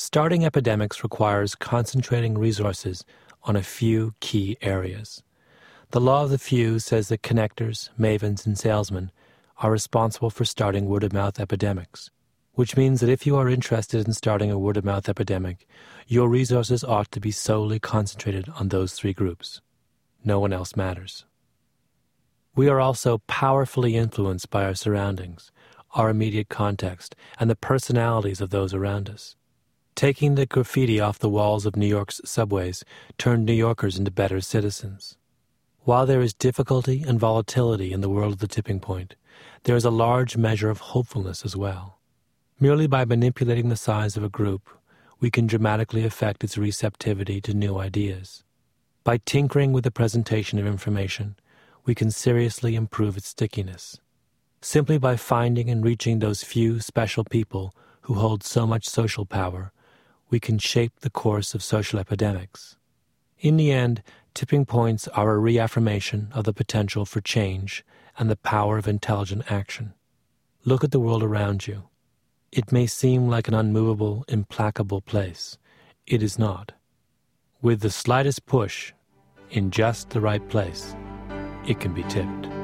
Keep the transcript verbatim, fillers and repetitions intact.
Starting epidemics requires concentrating resources on a few key areas. The law of the few says that connectors, mavens, and salesmen are responsible for starting word-of-mouth epidemics, which means that if you are interested in starting a word-of-mouth epidemic, your resources ought to be solely concentrated on those three groups. No one else matters. We are also powerfully influenced by our surroundings, our immediate context, and the personalities of those around us. Taking the graffiti off the walls of New York's subways turned New Yorkers into better citizens. While there is difficulty and volatility in the world of the tipping point, there is a large measure of hopefulness as well. Merely by manipulating the size of a group, we can dramatically affect its receptivity to new ideas. By tinkering with the presentation of information, we can seriously improve its stickiness. Simply by finding and reaching those few special people who hold so much social power, we can shape the course of social epidemics. In the end, tipping points are a reaffirmation of the potential for change and the power of intelligent action. Look at the world around you. It may seem like an unmovable, implacable place. It is not. With the slightest push, in just the right place, it can be tipped.